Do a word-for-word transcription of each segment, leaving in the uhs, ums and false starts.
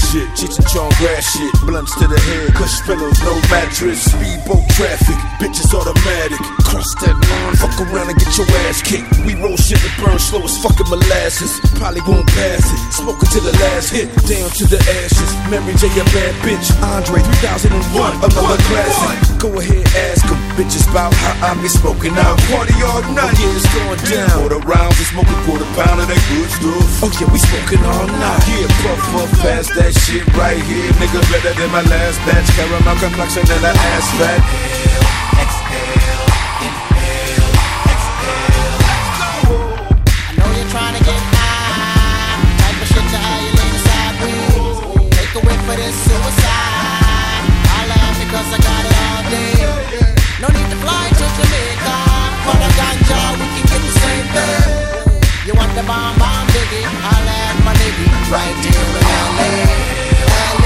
shit, Cheech and Chong grass shit, blunts to the head, cush pillows, no mattress, speedboat traffic, bitches automatic, cross that line, fuck around and get your ass kicked. We roll shit that burn slow as fucking molasses, probably won't pass it, smoking to the last hit, down to the ashes. Mary J a bad bitch, Andre three thousand one, another classic. Go ahead, ask them bitches about how I be smoking out. Party all night, oh, yeah, it's going down. Quarter rounds, we smoking quarter pound of that good stuff. Oh yeah, we smoking all night. Yeah, puff puff, pass that shit right here, nigga, better than my last batch. Caramel complexion and an ass fat. Right here in L A, L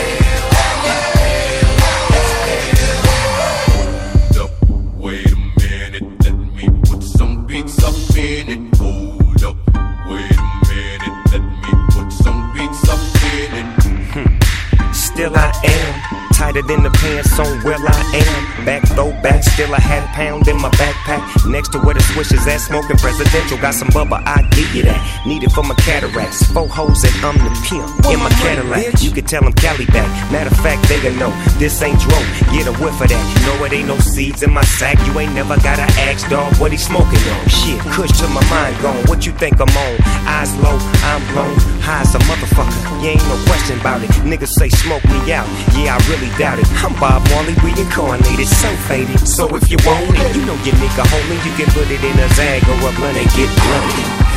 A, L A. Hold up, wait a minute, let me put some beats up in it. Hold up, wait a minute, let me put some beats up in it. Hmm. Still I am tighter than the pants on where I am. Back throwback, still a half pound in my backpack. Next to where the swish is at, smoking presidential. Got some bubba, I give you that. Need it for my cataracts. Four hoes and I'm the pimp in my Cadillac. You can tell them Cali back. Matter of fact, they gon' know this ain't dro. Get a whiff of that. You know it ain't no seeds in my sack. You ain't never gotta ask, dog, what he smoking on. Shit, kush to my mind gone. What you think I'm on? Eyes low, I'm blown. High as a motherfucker. You ain't no question about it. Niggas say smoke me out. Yeah, I really doubt it. I'm Bob Marley reincarnated, so faded. So if you want it, you know your nigga homie, you can put it in a Zag or a blunt and get blunted.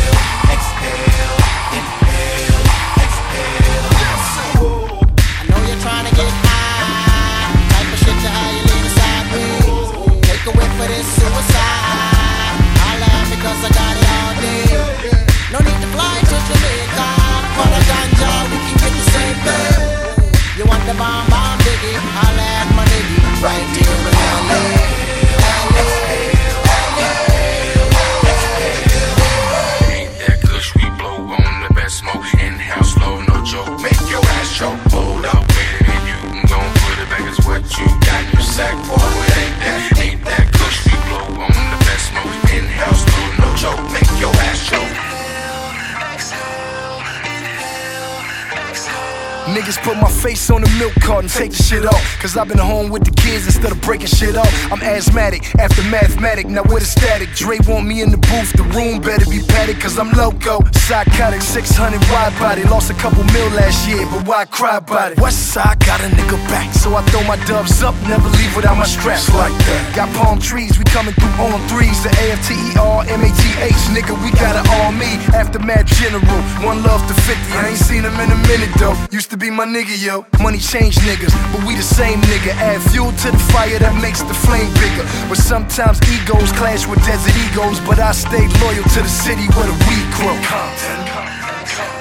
Niggas put my face on the milk carton, take the shit off. Cause I've been home with the kids instead of breaking shit off. I'm asthmatic, after mathematic, now with a static. Dre want me in the booth, the room better be padded. Cause I'm loco, psychotic, six hundred wide body. Lost a couple mil last year, but why cry about it? West side got a nigga back, so I throw my dubs up, never leave without my straps like that. Got palm trees, we coming through on threes. The A F T E R M A T H, nigga, we got it all me. Aftermath general, one love to fifty. I ain't seen him in a minute though. Used to be my nigga, yo. Money change niggas, but we the same nigga. Add fuel to the fire that makes the flame bigger. But sometimes egos clash with desert egos, but I stayed loyal to the city where the weed grow. Compton, Compton, Compton.